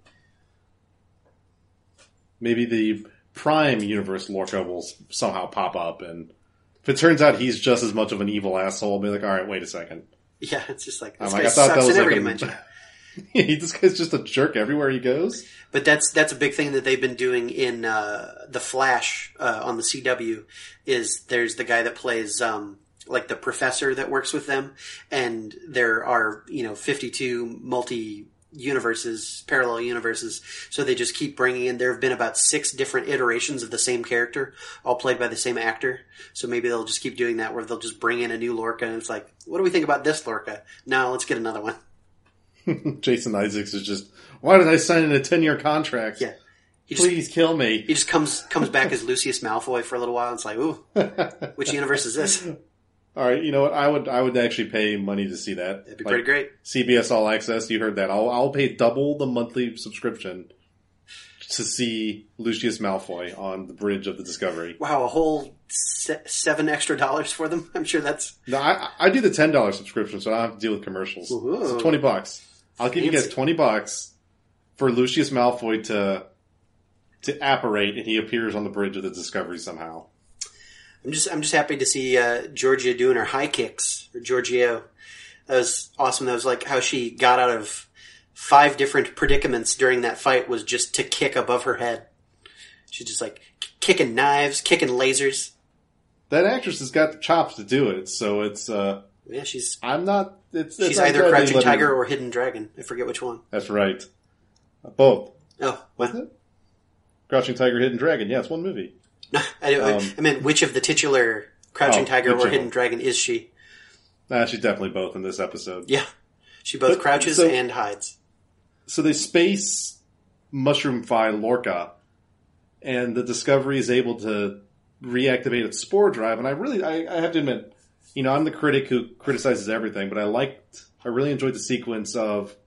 Maybe the Prime Universe Lorca will somehow pop up and if it turns out he's just as much of an evil asshole, I'll be like, alright, wait a second. Yeah, it's just like, this I'm guy like, I thought that sucks was in every like dimension. a... he, this guy's just a jerk everywhere he goes. But that's, that's a big thing that they've been doing in, uh, The Flash, uh, on the C W, is there's the guy that plays, um, like the professor that works with them, and there are, you know, fifty-two multi universes, parallel universes, so they just keep bringing in. There have been about six different iterations of the same character, all played by the same actor, so maybe they'll just keep doing that, where they'll just bring in a new Lorca, and it's like, what do we think about this Lorca? No, let's get another one. Jason Isaacs is just, why did I sign in a ten-year contract? Yeah. He Please just, kill me. He just comes comes back as Lucius Malfoy for a little while, and it's like, ooh, which universe is this? All right, you know what? I would I would actually pay money to see that. That'd be like, pretty great. C B S All Access, you heard that. I'll I'll pay double the monthly subscription to see Lucius Malfoy on the bridge of the Discovery. Wow, a whole se- seven extra dollars for them? I'm sure that's... No, I I do the ten dollars subscription, so I don't have to deal with commercials. Ooh. So twenty bucks. I'll give Fancy. you guys twenty bucks for Lucius Malfoy to to apparate, and he appears on the bridge of the Discovery somehow. I'm just I'm just happy to see uh, Georgia doing her high kicks, or Giorgio. That was awesome. That was like how she got out of five different predicaments during that fight, was just to kick above her head. She's just like kicking knives, kicking lasers. That actress has got the chops to do it, so it's... uh Yeah, she's I'm not... It's, it's she's I'm either glad they Crouching let Tiger her- or Hidden Dragon. I forget which one. That's right. Both. Oh, Wasn't it? Crouching Tiger, Hidden Dragon. Yeah, it's one movie. I, Um, I meant which of the titular Crouching Oh, Tiger which or of Hidden them? Dragon is she? Nah, she's definitely both in this episode. Yeah. She both But- crouches so- and hides. So they space mushroomify Lorca, and the Discovery is able to reactivate its spore drive. And I really, I, I have to admit, you know, I'm the critic who criticizes everything, but I liked, I really enjoyed the sequence of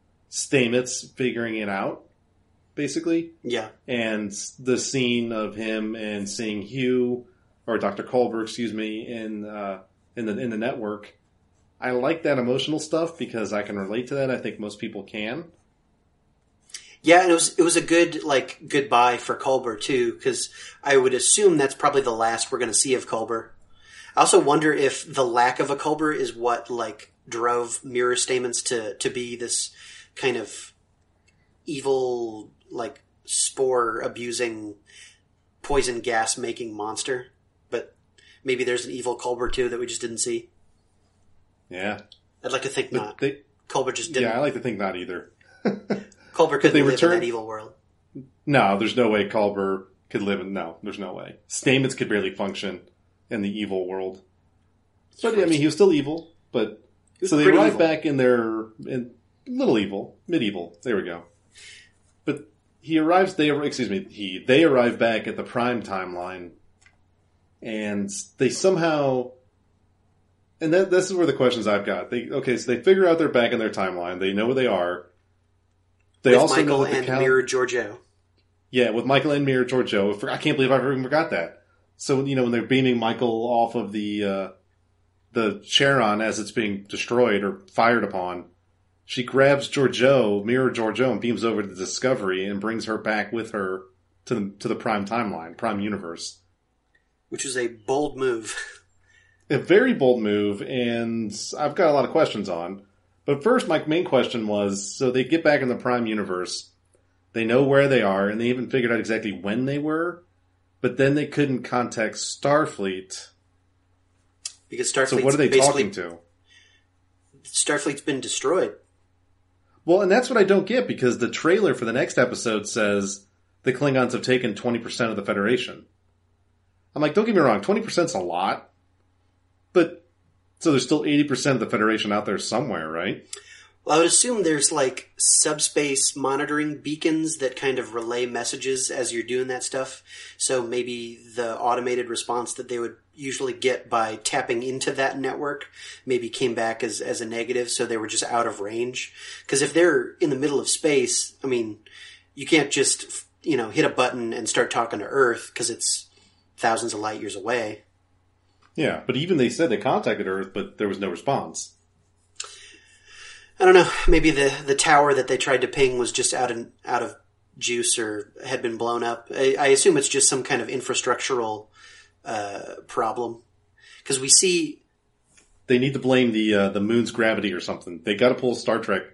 Stamets figuring it out, basically. Yeah. And the scene of him and seeing Hugh, or Doctor Culber, excuse me, in uh, in the in the network. I like that emotional stuff because I can relate to that. I think most people can. Yeah, and it was it was a good like goodbye for Culber too, because I would assume that's probably the last we're going to see of Culber. I also wonder if the lack of a Culber is what like drove Mirror Stamens to to be this kind of evil, like spore abusing, poison gas making monster. But maybe there's an evil Culber too that we just didn't see. Yeah, I'd like to think but not. they, Culber just didn't. yeah, I like to think not either. Culber couldn't they live return- in that evil world. No, there's no way Culber could live in. No, there's no way. Stamets could barely function in the evil world. But I mean, he was still evil. But was so they pretty arrive evil. back in their in little evil, medieval. There we go. But he arrives. They excuse me. He they arrive back at the Prime timeline, and they somehow. And that this is where the questions I've got. They okay, so they figure out they're back in their timeline. They know where they are. They With also know Michael that the and cal- Mirror Giorgio. Yeah, with Michael and Mirror Giorgio. I can't believe I even forgot that. So, you know, when they're beaming Michael off of the uh, the Charon as it's being destroyed or fired upon, she grabs Giorgio, Mirror Giorgio, and beams over to the Discovery and brings her back with her to the, to the Prime timeline, Prime universe. Which was a bold move. A very bold move, and I've got a lot of questions on. But first, my main question was, so they get back in the Prime universe, they know where they are, and they even figured out exactly when they were, but then they couldn't contact Starfleet. Because Starfleet's So what are they basically, talking to? Starfleet's been destroyed. Well, and that's what I don't get, because the trailer for the next episode says the Klingons have taken twenty percent of the Federation. I'm like, don't get me wrong, twenty percent's a lot, but so there's still eighty percent of the Federation out there somewhere, right? Well, I would assume there's like subspace monitoring beacons that kind of relay messages as you're doing that stuff. So maybe the automated response that they would usually get by tapping into that network maybe came back as, as a negative, so they were just out of range. Because if they're in the middle of space, I mean, you can't just, you know, hit a button and start talking to Earth because it's thousands of light years away. Yeah, but even they said they contacted Earth, but there was no response. I don't know. Maybe the, the tower that they tried to ping was just out of out of juice or had been blown up. I, I assume it's just some kind of infrastructural uh, problem because we see They need to blame the uh, the moon's gravity or something. They got to pull Star Trek.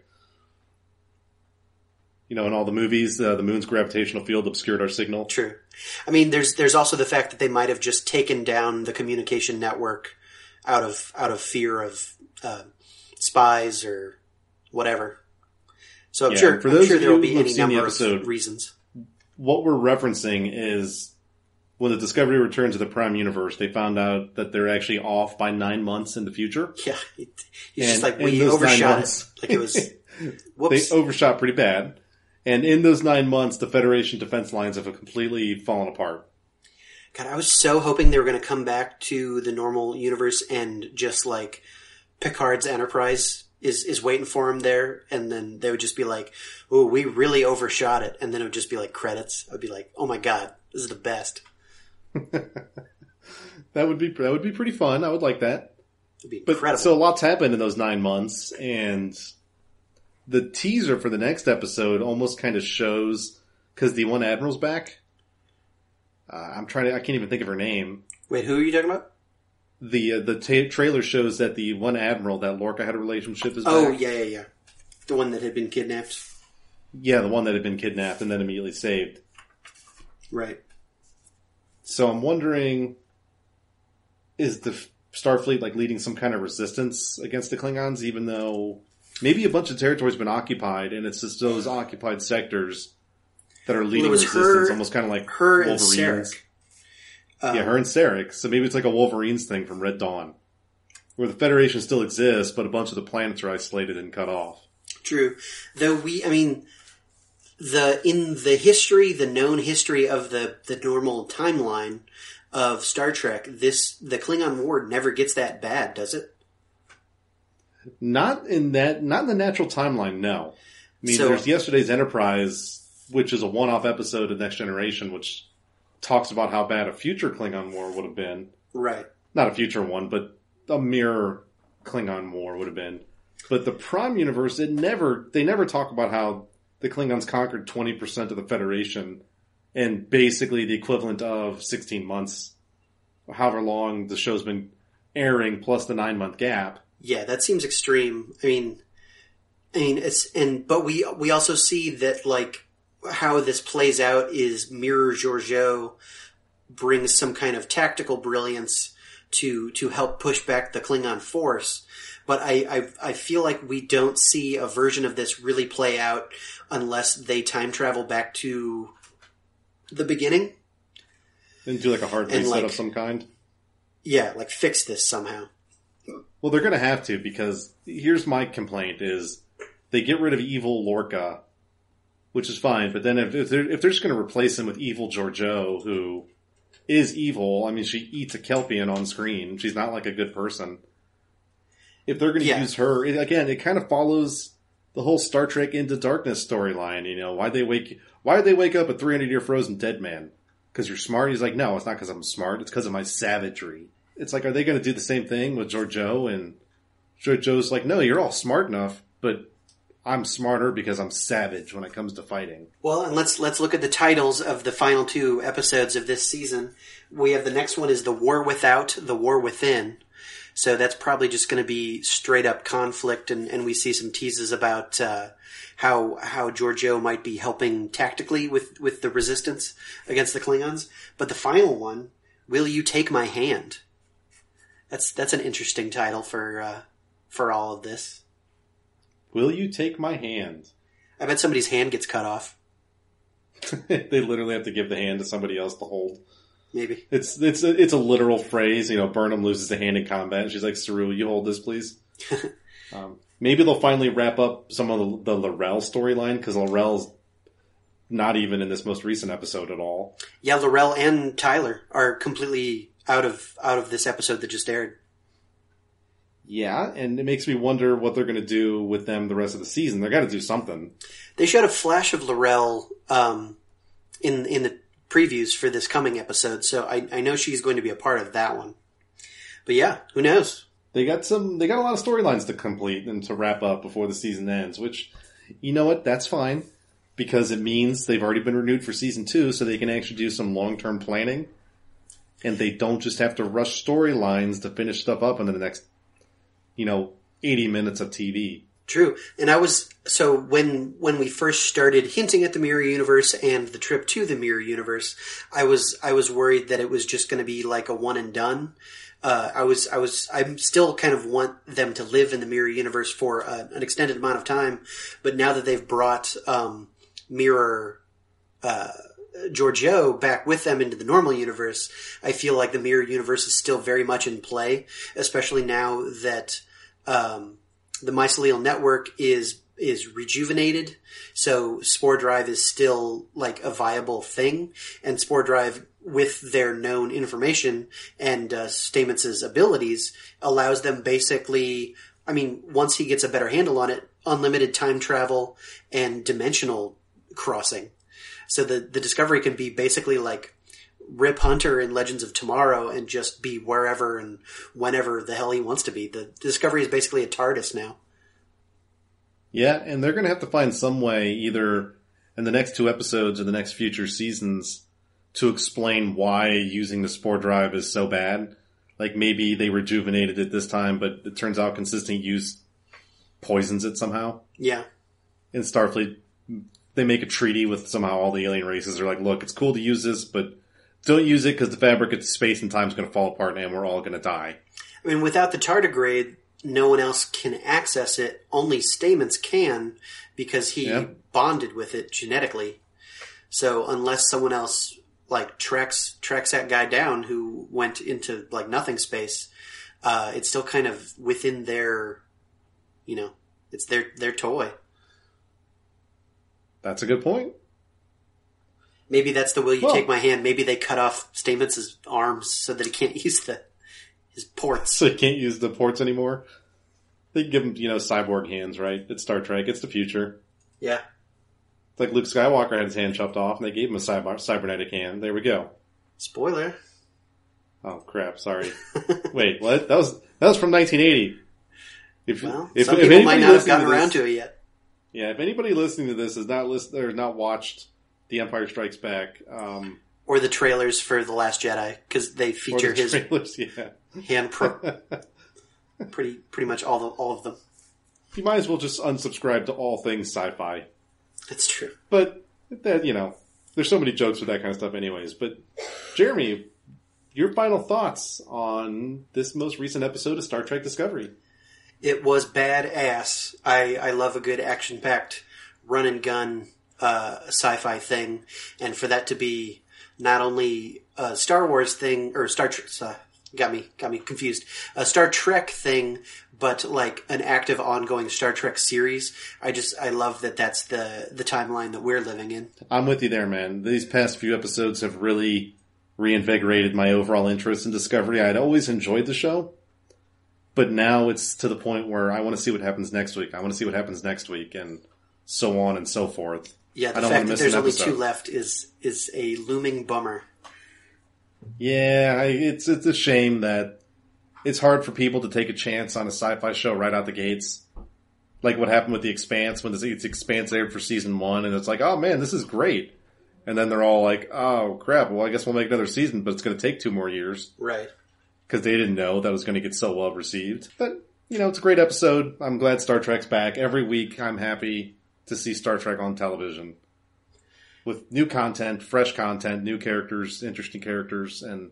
You know, in all the movies, uh, the moon's gravitational field obscured our signal. True. I mean, there's there's also the fact that they might have just taken down the communication network out of out of fear of uh, spies or whatever. So I'm Yeah, sure for I'm those sure of there will you be who have any seen the number episode- of reasons. What we're referencing is when the Discovery returned to the Prime Universe, they found out that they're actually off by nine months in the future. Yeah, he- he's And just like in we those nine overshot months- it. Like it was. They Whoops. overshot pretty bad. And in those nine months, the Federation defense lines have completely fallen apart. God, I was so hoping they were going to come back to the normal universe and just like Picard's Enterprise is, is waiting for him there. And then they would just be like, oh, we really overshot it. And then it would just be like credits. I'd be like, oh my God, this is the best. That would be that would be pretty fun. I would like that. It'd be But incredible. so a lot's happened in those nine months, and the teaser for the next episode almost kind of shows because the one admiral's back. Uh, I'm trying to. I can't even think of her name. Wait, who are you talking about? The uh, the ta trailer shows that the one admiral that Lorca had a relationship is Oh, back. yeah, yeah, yeah. The one that had been kidnapped. Yeah, the one that had been kidnapped and then immediately saved. Right. So I'm wondering, is the Starfleet like leading some kind of resistance against the Klingons, even though maybe a bunch of territory's been occupied, and it's just those occupied sectors that are leading Well, it was resistance, her- almost kind of like Her and Wolverines. Sarek. Um, Yeah, her and Sarek. So maybe it's like a Wolverines thing from Red Dawn, where the Federation still exists, but a bunch of the planets are isolated and cut off. True. Though we, I mean, the in the history, the known history of the, the normal timeline of Star Trek, this the Klingon War never gets that bad, does it? Not in that, not in the natural timeline. No, I mean, So- there's yesterday's Enterprise, which is a one-off episode of Next Generation, which talks about how bad a future Klingon war would have been. Right. Not a future one, but a mirror Klingon war would have been. But the Prime Universe, it never, they never talk about how the Klingons conquered twenty percent of the Federation and basically the equivalent of sixteen months, however long the show's been airing, plus the nine-month gap. Yeah, that seems extreme. I mean, I mean, it's and but we we also see that like how this plays out is Mirror Georgiou brings some kind of tactical brilliance to to help push back the Klingon force. But I, I I feel like we don't see a version of this really play out unless they time travel back to the beginning. And do like a hard And, reset like- of some kind. Yeah, like fix this somehow. Well, they're going to have to, because here's my complaint is they get rid of evil Lorca, which is fine, but then if, if, they're, if they're just going to replace him with evil Georgiou, who is evil, I mean, she eats a Kelpian on screen. She's not like a good person. If they're going to Yeah. use her, it, again, it kind of follows the whole Star Trek Into Darkness storyline. You know, why they wake, why did they wake up a three hundred year frozen dead man? Because you're smart? He's like, no, it's not because I'm smart. It's because of my savagery. It's like, are they going to do the same thing with Georgiou? And Georgiou's like, no, you're all smart enough, but I'm smarter because I'm savage when it comes to fighting. Well, and let's let's look at the titles of the final two episodes of this season. We have the next one is The War Without, The War Within. So that's probably just going to be straight up conflict, and, and we see some teases about uh, how how Georgiou might be helping tactically with, with the resistance against the Klingons. But the final one, Will You Take My Hand? That's that's an interesting title for uh, for all of this. Will you take my hand? I bet somebody's hand gets cut off. They literally have to give the hand to somebody else to hold. Maybe. It's it's a, it's a literal phrase. You know, Burnham loses a hand in combat, and she's like, "Saru, will you hold this, please?" um, maybe they'll finally wrap up some of the, the L'Rell storyline, because L'Rell's not even in this most recent episode at all. Yeah, Laurel and Tyler are completely out of out of this episode that just aired. Yeah, and it makes me wonder what they're going to do with them the rest of the season. They're got to do something. They showed a flash of Laurel um, in in the previews for this coming episode, so I, I know she's going to be a part of that one. But yeah, who knows? They got some. They got a lot of storylines to complete and to wrap up before the season ends. Which, you know what? That's fine, because it means they've already been renewed for season two, so they can actually do some long term planning, and they don't just have to rush storylines to finish stuff up into the next, you know, eighty minutes of T V. True. And I was, so when, when we first started hinting at the Mirror Universe and the trip to the Mirror Universe, I was, I was worried that it was just going to be like a one and done. Uh, I was, I was, I'm still kind of want them to live in the Mirror universe for uh, an extended amount of time, but now that they've brought um, Mirror uh, Giorgio back with them into the normal universe, I feel like the Mirror universe is still very much in play, especially now that um, the mycelial network is is rejuvenated. So Spore Drive is still like a viable thing, and Spore Drive, with their known information and uh, Stamets' abilities, allows them basically, I mean, once he gets a better handle on it, unlimited time travel and dimensional crossing. So the, the Discovery can be basically like Rip Hunter in Legends of Tomorrow and just be wherever and whenever the hell he wants to be. The Discovery is basically a TARDIS now. Yeah, and they're going to have to find some way, either in the next two episodes or the next future seasons, to explain why using the Spore Drive is so bad. Like, maybe they rejuvenated it this time, but it turns out consistent use poisons it somehow. Yeah. In Starfleet, they make a treaty with somehow all the alien races. They're like, look, it's cool to use this, but don't use it because the fabric of space and time is going to fall apart and we're all going to die. I mean, without the tardigrade, no one else can access it. Only Stamets can, because he yeah. bonded with it genetically. So unless someone else like tracks tracks that guy down who went into like nothing space, uh, it's still kind of within their, you know, it's their their toy. That's a good point. Maybe that's the will you well, take my hand. Maybe they cut off Stamets' arms so that he can't use the his ports. So he can't use the ports anymore. They give him, you know, cyborg hands, right? It's Star Trek. It's the future. Yeah. It's like Luke Skywalker had his hand chopped off, and they gave him a cyber- cybernetic hand. There we go. Spoiler. Oh crap! Sorry. Wait, what? That was that was from nineteen eighty. If, well, if, some if people might not have gotten to around this, to it yet. Yeah, if anybody listening to this has not listened or not watched The Empire Strikes Back, um, or the trailers for The Last Jedi, because they feature the his trailers, yeah. hand pro. pretty pretty much all the, all of them. You might as well just unsubscribe to all things sci-fi. That's true. But that, you know, there's so many jokes with that kind of stuff, anyways. But Jeremy, your final thoughts on this most recent episode of Star Trek Discovery? It was badass. I, I love a good action-packed run and gun uh, sci-fi thing, and for that to be not only a Star Wars thing or Star Trek, uh, got me got me confused, a Star Trek thing, but like an active, ongoing Star Trek series. I just I love that that's the the timeline that we're living in. I'm with you there, man. These past few episodes have really reinvigorated my overall interest in Discovery. I'd always enjoyed the show. But now it's to the point where I want to see what happens next week. I want to see what happens next week, and so on and so forth. Yeah, the I don't fact want to that miss there's an only episode. two left is is a looming bummer. Yeah, I, it's it's a shame that it's hard for people to take a chance on a sci-fi show right out the gates. Like what happened with The Expanse when it's Expanse aired for season one, and it's like, oh man, this is great. And then they're all like, oh crap, well I guess we'll make another season, but it's going to take two more years. Right. Because they didn't know that was going to get so well received. But, you know, it's a great episode. I'm glad Star Trek's back. Every week I'm happy to see Star Trek on television. With new content, fresh content, new characters, interesting characters, and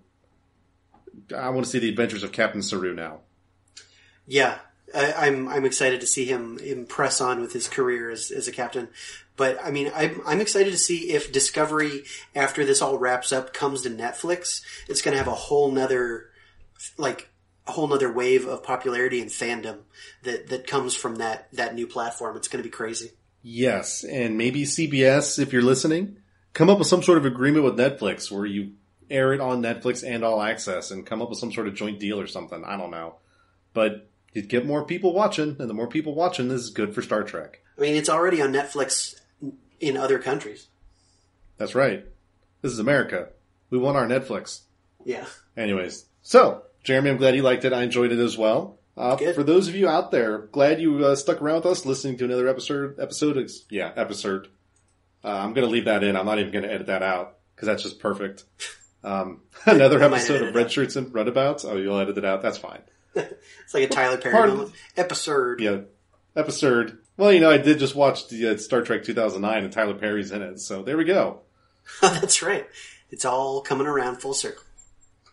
I want to see the adventures of Captain Saru now. Yeah, I, I'm I'm excited to see him impress on with his career as as a captain. But I mean, I'm I'm excited to see if Discovery, after this all wraps up, comes to Netflix. It's going to have a whole nother, like a whole nother wave of popularity and fandom that that comes from that that new platform. It's going to be crazy. Yes, and maybe C B S, if you're listening, come up with some sort of agreement with Netflix where you air it on Netflix and All Access and come up with some sort of joint deal or something. I don't know. But you'd get more people watching, and the more people watching is good for Star Trek. I mean, it's already on Netflix in other countries. That's right. This is America. We want our Netflix. Yeah. Anyways, so, Jeremy, I'm glad you liked it. I enjoyed it as well. Uh, for those of you out there, glad you uh, stuck around with us listening to another episode. Episode, yeah, episode. Uh, I'm going to leave that in. I'm not even going to edit that out because that's just perfect. Um, another episode of Red Shirts and Runabouts. Oh, you'll edit it out. That's fine. It's like a Tyler Perry Part moment. Episode. Yeah, episode. Well, you know, I did just watch the uh, Star Trek two thousand nine, and Tyler Perry's in it. So there we go. That's right. It's all coming around full circle.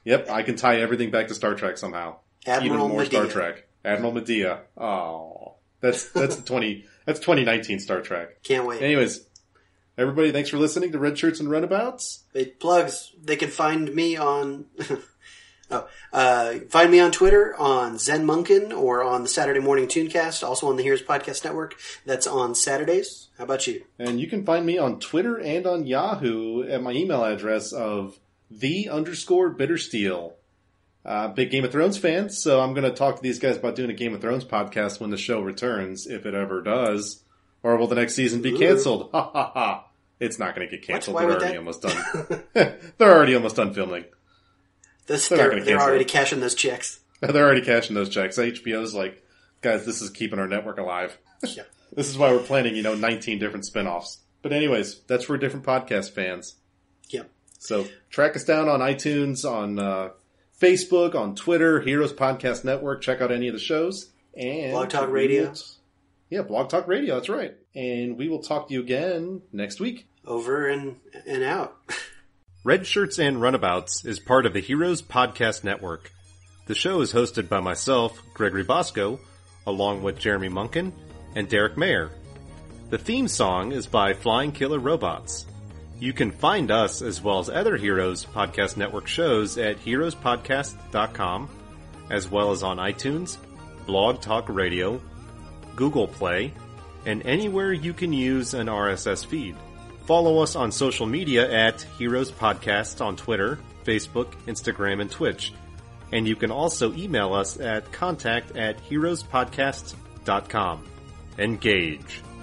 Yep, I can tie everything back to Star Trek somehow. Admiral Even more Medea. Star Trek. Admiral Medea. Oh, that's that's the twenty that's twenty nineteen Star Trek. Can't wait. Anyways, everybody, thanks for listening to Red Shirts and Runabouts. It plugs. They can find me on. oh, uh, find me on Twitter on Zen Munkin or on the Saturday Morning Tooncast, also on the Heroes Podcast Network. That's on Saturdays. How about you? And you can find me on Twitter and on Yahoo at my email address of the underscore Bittersteel. Uh, big Game of Thrones fan, so I'm going to talk to these guys about doing a Game of Thrones podcast when the show returns, if it ever does. Or will the next season be canceled? Ha ha ha. It's not going to get canceled. They're already that? almost done. They're already almost done filming. This, they're they're, they're already cashing those checks. They're already cashing those checks. H B O's like, guys, this is keeping our network alive. Yeah. This is why we're planning, you know, nineteen different spinoffs. But anyways, that's for different podcast fans. Yep. So track us down on iTunes, on uh, Facebook, on Twitter, Heroes Podcast Network. Check out any of the shows. And Blog Talk Radio. Will, yeah, Blog Talk Radio. That's right. And we will talk to you again next week. Over and, and out. Red Shirts and Runabouts is part of the Heroes Podcast Network. The show is hosted by myself, Gregory Bosco, along with Jeremy Munkin and Derek Mayer. The theme song is by Flying Killer Robots. You can find us, as well as other Heroes Podcast Network shows, at heroes podcast dot com, as well as on iTunes, Blog Talk Radio, Google Play, and anywhere you can use an R S S feed. Follow us on social media at Heroes Podcast on Twitter, Facebook, Instagram, and Twitch. And you can also email us at contact at heroes podcast dot com. Engage.